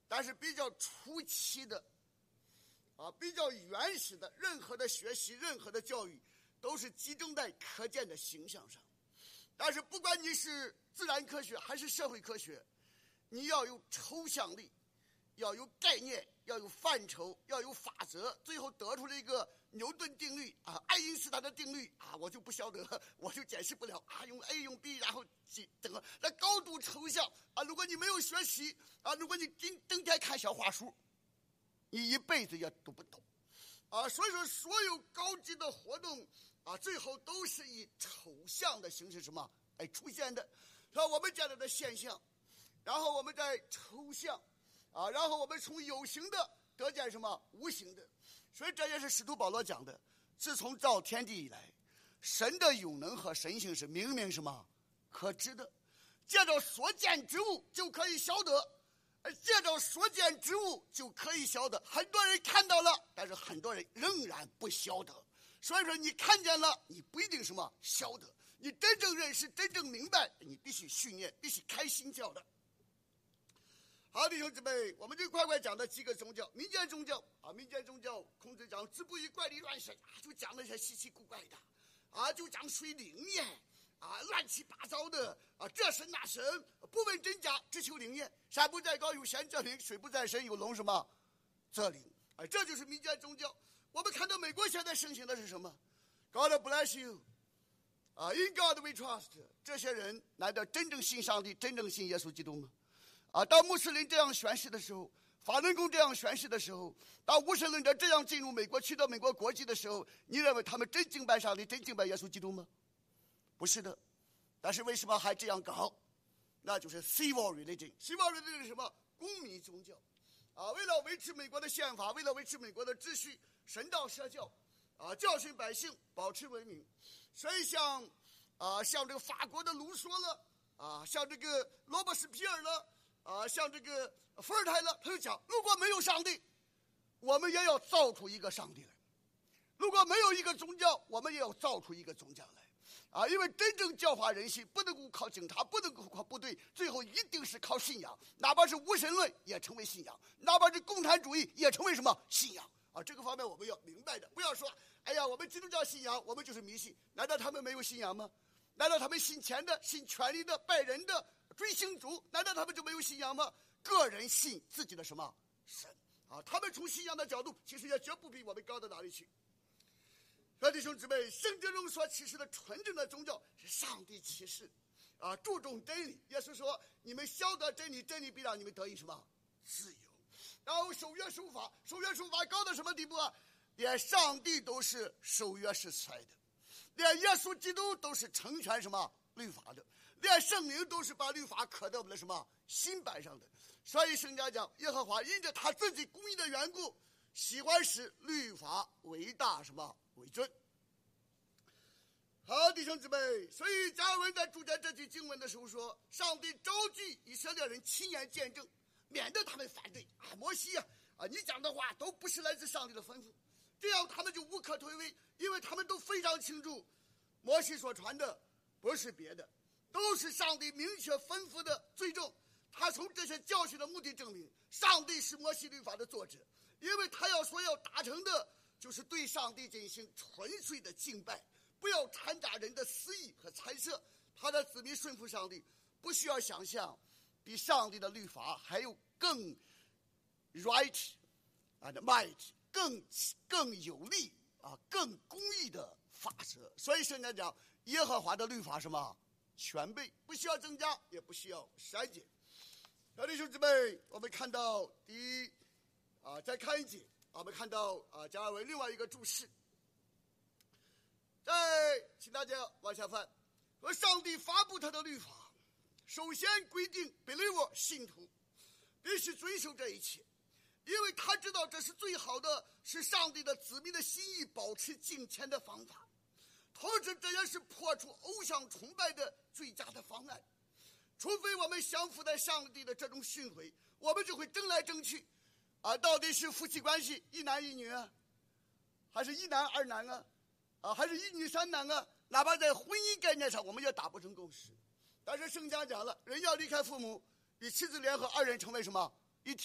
但是比较初期的啊，比较原始的，任何的学习，任何的教育都是集中在可见的形象上。但是不管你是自然科学还是社会科学，你要有抽象力，要有概念，要有范畴，要有法则，最后得出了一个牛顿定律啊，爱因斯坦的定律啊，我就不晓得，我就解释不了啊，用 A 用 B， 然后整个那高度抽象啊。如果你没有学习啊，如果你整整天看小话书，你一辈子也读不懂啊。所以说，所有高级的活动啊，最后都是以抽象的形式什么来出现的，是吧？我们见到的现象，然后我们再抽象啊，然后我们从有形的得见什么无形的。所以这也是使徒保罗讲的，自从造天地以来，神的永能和神性是明明什么可知的，借着所见之物就可以晓得，借着所见之物就可以晓得。很多人看到了，但是很多人仍然不晓得。所以说你看见了，你不一定什么晓得，你真正认识，真正明白，你必须训练，必须开心教的。好，弟兄姊妹，我们就快快讲的几个宗教，民间宗教啊，民间宗教，孔子讲子不语怪力乱神啊，就讲那些稀奇古怪的啊，就讲水灵验啊，乱七八糟的啊，这神那神，不问真假，只求灵验。山不在高有仙则灵，水不在深有龙什么则灵。哎，这就是民间宗教。我们看到美国现在盛行的是什么 ？God bless you， 啊 ，In God we trust。这些人难道真正信上帝，真正信耶稣基督吗？啊，当穆斯林这样宣誓的时候，法轮功这样宣誓的时候，当无神论者这样进入美国，取得美国国籍的时候，你认为他们真敬拜上帝，真敬拜耶稣基督吗？不是的。但是为什么还这样搞？那就是 civil religion。civil religion 是什么？公民宗教。啊，为了维持美国的宪法，为了维持美国的秩序，神道社教，啊，教训百姓，保持文明。所以像啊，像这个法国的卢梭了，啊，像这个罗伯斯皮尔了。啊，像这个伏尔泰了，他就讲，如果没有上帝，我们也要造出一个上帝来；如果没有一个宗教，我们也要造出一个宗教来。啊，因为真正教化人心，不能够靠警察，不能够靠部队，最后一定是靠信仰。哪怕是无神论，也成为信仰；哪怕是共产主义，也成为什么信仰？啊，这个方面我们要明白的，不要说，哎呀，我们基督教信仰，我们就是迷信。难道他们没有信仰吗？难道他们信钱的、信权力的、拜人的？追星族，难道他们就没有信仰吗？个人信自己的什么神啊？他们从信仰的角度，其实也绝不比我们高到哪里去。所以弟兄姊妹，圣经中所启示的纯正的宗教是上帝启示，啊，注重真理。耶稣说：“你们晓得真理，真理必让你们得以什么自由。”然后守约守法，守约守法高到什么地步啊？连上帝都是守约是出来的，连耶稣基督都是成全什么律法的。连圣灵都是把律法刻在我们的什么心板上的。所以圣家讲，耶和华因着他自己公义的缘故，喜欢使律法为大什么为尊。好，弟兄姊妹，所以加尔文在注解这句经文的时候说，上帝召集以色列人亲眼见证，免得他们反对啊，摩西啊啊，你讲的话都不是来自上帝的吩咐，这样他们就无可推诿，因为他们都非常清楚，摩西所传的不是别的，都是上帝明确吩咐的最重。他从这些教训的目的证明，上帝是摩西律法的作者，因为他要所要达成的就是对上帝进行纯粹的敬拜，不要掺杂人的私意和猜测。他的子民顺服上帝，不需要想象比上帝的律法还有更 right and might 更更有力啊，更公义的法则。所以圣经讲，耶和华的律法什么全备，不需要增加，也不需要删减。小弟兄姊妹，我们看到第一啊，再看一节，我们看到啊，加尔文另外一个注释。再请大家往下翻，说上帝发布他的律法，首先规定 believer 信徒必须遵守这一切，因为他知道这是最好的，是上帝的子民的心意保持敬虔的方法，同时这也是破除偶像崇拜的最佳的方案。除非我们降服在上帝的这种训诲，我们就会争来争去啊，到底是夫妻关系一男一女啊，还是一男二男啊，啊，还是一女三男啊？哪怕在婚姻概念上我们也达不成共识。但是圣家讲了，人要离开父母，与妻子联合，二人成为什么一体。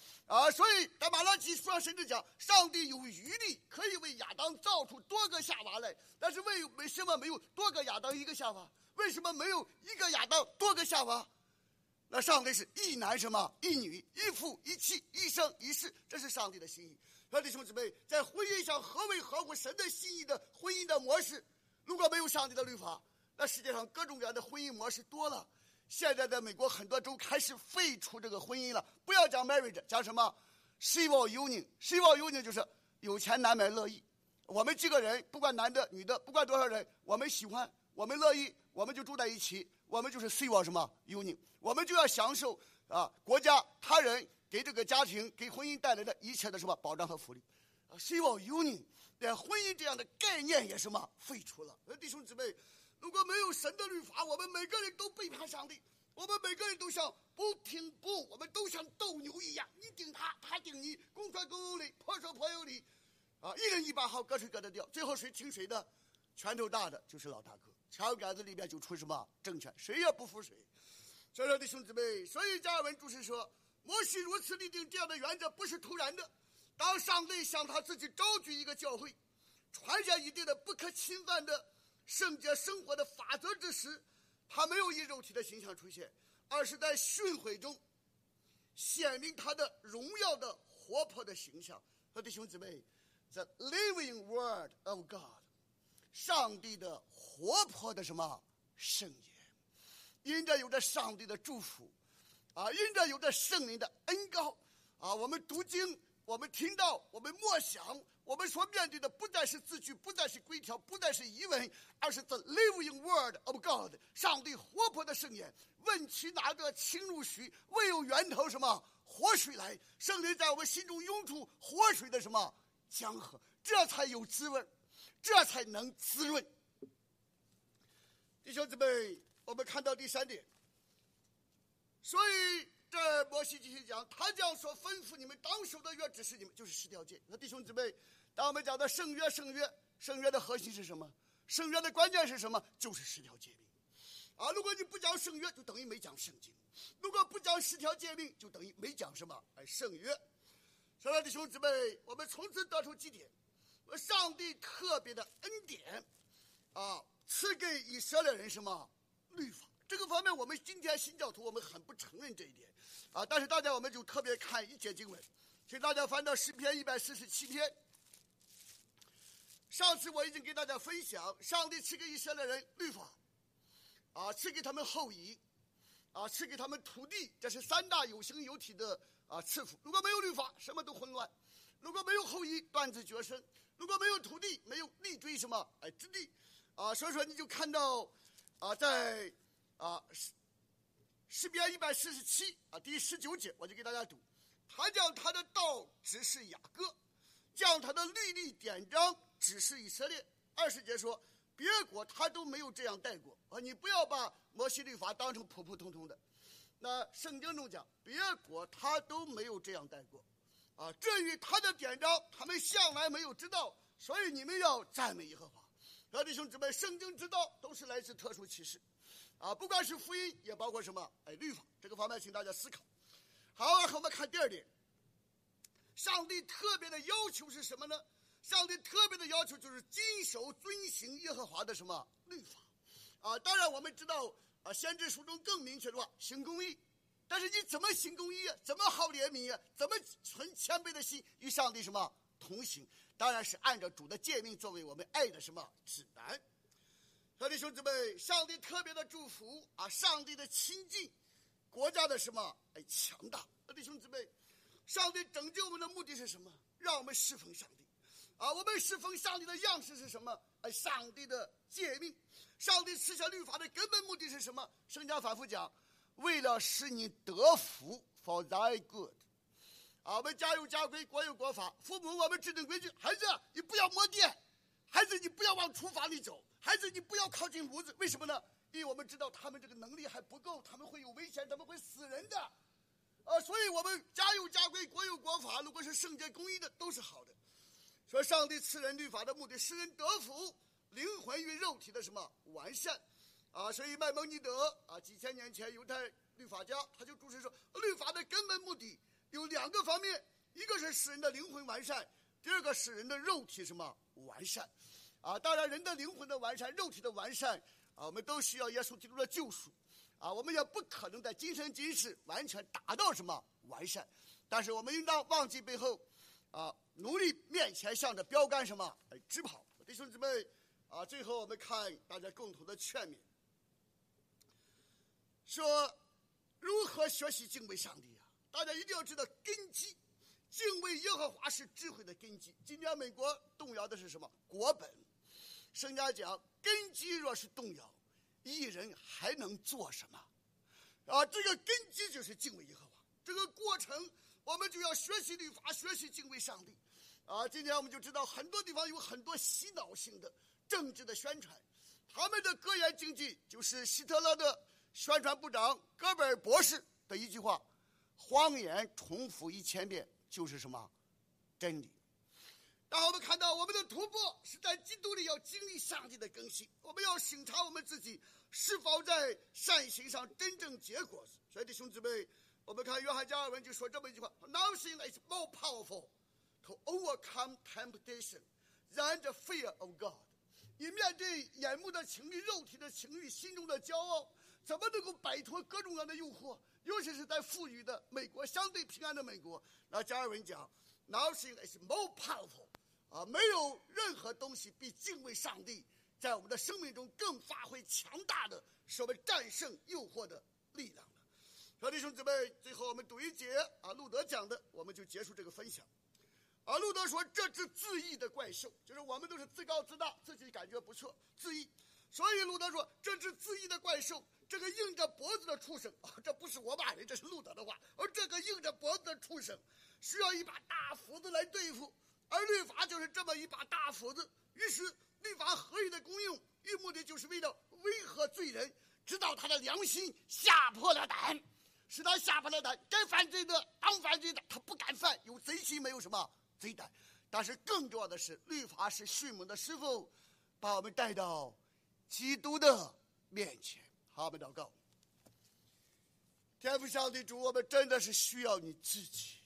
啊，所以在马拉基书上甚至讲，上帝有余力可以为亚当造出多个夏娃来，但是为为什么没有多个亚当一个夏娃？为什么没有一个亚当多个夏娃？那上帝是一男什么一女，一夫一妻，一生一世，这是上帝的心意。说弟兄姊妹，在婚姻上何为合乎神的心意的婚姻的模式？如果没有上帝的律法，那世界上各种各样的婚姻模式多了。现在在美国很多州开始废除这个婚姻了，不要讲 marriage， 讲什么 civil union。 civil union 就是有钱难买乐意。我们几个人，不管男的女的，不管多少人，我们喜欢，我们乐意，我们就住在一起，我们就是 civil 什么 union， 我们就要享受啊国家他人给这个家庭给婚姻带来的一切的什么保障和福利。啊 civil union 连婚姻这样的概念也什么废除了。弟兄姊妹，如果没有神的律法，我们每个人都背叛上帝，我们每个人都像不听不，我们都像斗牛一样，你顶他，他顶你，公说公有理，婆说婆有理，啊，一人一把好，各吹各的调，最后谁听谁的？拳头大的就是老大哥，枪杆子里面就出什么政权，谁也不服谁。所以说弟兄姊妹，所以加尔文注释说，摩西如此立定这样的原则不是突然的。当上帝向他自己召集一个教会，传下一定的不可侵犯的圣洁生活的法则之时，他没有以肉体的形象出现，而是在训诲中显明他的荣耀的活泼的形象。和弟兄姊妹， The living word of God， 上帝的活泼的什么圣言，因着有着上帝的祝福啊，因着有着圣灵的恩膏啊，我们读经，我们听到，我们默想，我们所面对的不再是字句，不再是规条，不再是疑问，而是 the living word of God， 上帝活泼的圣言。问其哪个清如许？唯有源头什么活水来，圣灵在我们心中涌出活水的什么江河，这才有滋味，这才能滋润。弟兄姊妹，我们看到第三点，所以这摩西继续讲，他将所吩咐你们当守的约指示你们，就是十条诫。那弟兄姊妹，当我们讲到圣约，圣约，圣约的核心是什么？圣约的关键是什么？就是十条诫命啊！如果你不讲圣约，就等于没讲圣经；如果不讲十条诫命，就等于没讲什么？哎，圣约。所以弟兄姊妹，我们从此得出几点：上帝特别的恩典啊，赐给以色列人什么律法？这个方面，我们今天新教徒我们很不承认这一点啊。但是大家我们就特别看一节经文，请大家翻到诗篇一百四十七篇。上次我已经给大家分享，上帝赐给以色列人律法啊，赐给他们后裔啊，赐给他们土地，这是三大有形有体的啊赐福。如果没有律法，什么都混乱；如果没有后裔，断子绝孙；如果没有土地，没有立锥什么哎之地啊。所以说你就看到啊，在啊诗篇一百四十七啊第十九节，我就给大家读：他将他的道指示雅各，将他的律例典章指示以色列。二十节说，别国他都没有这样带过啊！你不要把摩西律法当成普普通通的。那圣经中讲，别国他都没有这样带过啊。至于他的典章，他们向来没有知道，所以你们要赞美耶和华。啊，弟兄姊妹，圣经之道都是来自特殊启示啊，不管是福音，也包括什么哎律法，这个方面请大家思考。好，我们看第二点，上帝特别的要求是什么呢？上帝特别的要求就是谨守遵行耶和华的什么律法啊。当然我们知道啊，先知书中更明确的话，行公义。但是你怎么行公义啊？怎么好怜悯啊？怎么存谦卑的心与上帝什么同行？当然是按照主的诫命作为我们爱的什么指南。所以弟兄姊妹，上帝特别的祝福啊，上帝的亲近，国家的什么哎强大。弟兄姊妹，上帝拯救我们的目的是什么？让我们侍奉上帝啊！我们侍奉上帝的样式是什么？哎，上帝的诫命。上帝赐下律法的根本目的是什么？圣经反复讲，为了使你得福 ，for thy good。啊，我们家有家规，国有国法。父母我们制定规矩，孩子你不要摸电，孩子你不要往厨房里走，孩子你不要靠近炉子。为什么呢？因为我们知道他们这个能力还不够，他们会有危险，他们会死人的。啊，所以我们家有家规，国有国法，如果是圣洁公义的，都是好的。说上帝赐人律法的目的，使人得福，灵魂与肉体的什么完善啊？所以麦蒙尼德啊，几千年前犹太律法家他就注释说，律法的根本目的有两个方面，一个是使人的灵魂完善，第二个使人的肉体什么完善。啊，当然人的灵魂的完善，肉体的完善啊，我们都需要耶稣基督的救赎。啊，我们也不可能在今生今世完全达到什么完善，但是我们应当忘记背后，啊，努力面前向着标杆什么来直跑。弟兄姊妹，啊，最后我们看大家共同的劝勉，说如何学习敬畏上帝啊？大家一定要知道根基，敬畏耶和华是智慧的根基。今天美国动摇的是什么？国本。圣经讲，根基若是动摇，一人还能做什么？啊，这个根基就是敬畏耶和华。这个过程，我们就要学习律法，学习敬畏上帝。啊，今天我们就知道很多地方有很多洗脑性的政治的宣传，他们的格言经济就是希特勒的宣传部长戈贝尔博士的一句话：谎言重复一千遍就是什么真理。然后我们看到我们的突破是在基督里要经历上帝的更新，我们要审查我们自己是否在善行上真正结果子。所以弟兄姊妹，我们看约翰加尔文就说这么一句话 ：Nothing is more powerful to overcome temptation than the fear of God。你面对眼目的情欲、肉体的情欲、心中的骄傲，怎么能够摆脱各种各样的诱惑？尤其是在富裕的美国、相对平安的美国，那加尔文讲 ：Nothing is more powerful。啊，没有任何东西比敬畏上帝在我们的生命中更发挥强大的使我们战胜诱惑的力量了。所以弟兄姊妹，最后我们读一节啊，路德讲的，我们就结束这个分享。啊，路德说这只自义的怪兽，就是我们都是自高自大，自己感觉不错，自义。所以路德说这只自义的怪兽，这个硬着脖子的畜生啊，这不是我骂人，这是路德的话。而这个硬着脖子的畜生，需要一把大斧子来对付。而律法就是这么一把大斧子，于是律法合理的功用，与目的就是为了威吓罪人，直到他的良心吓破了胆，使他吓破了胆，该犯罪的当犯罪的他不敢犯，有贼心没有什么贼胆。但是更重要的是，律法是迅猛的师傅，把我们带到基督的面前。好，我们祷告。天父上帝主，我们真的是需要你自己，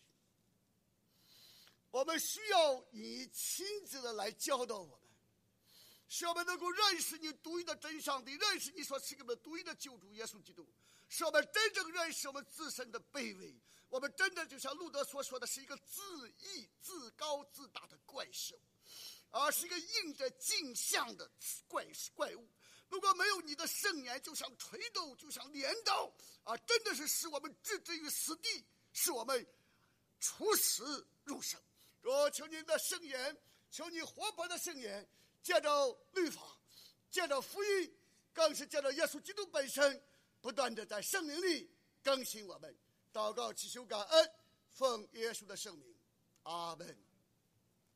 我们需要你亲自的来教导我们，使我们能够认识你独一的真上帝，认识你所赐给我们独一的救主耶稣基督，使我们真正认识我们自身的卑微。我们真的就像路德所说的，是一个自义、自高自大的怪兽，而是一个硬着镜像的怪怪物。如果没有你的圣言，就像锤斗，就像镰刀啊，真的是使我们置之于死地，使我们处死入生。说求你的圣言，求你活泼的圣言，借着律法，借着福音，更是借着耶稣基督本身，不断的在圣灵里更新我们。祷告祈求感恩，奉耶稣的圣名，阿门。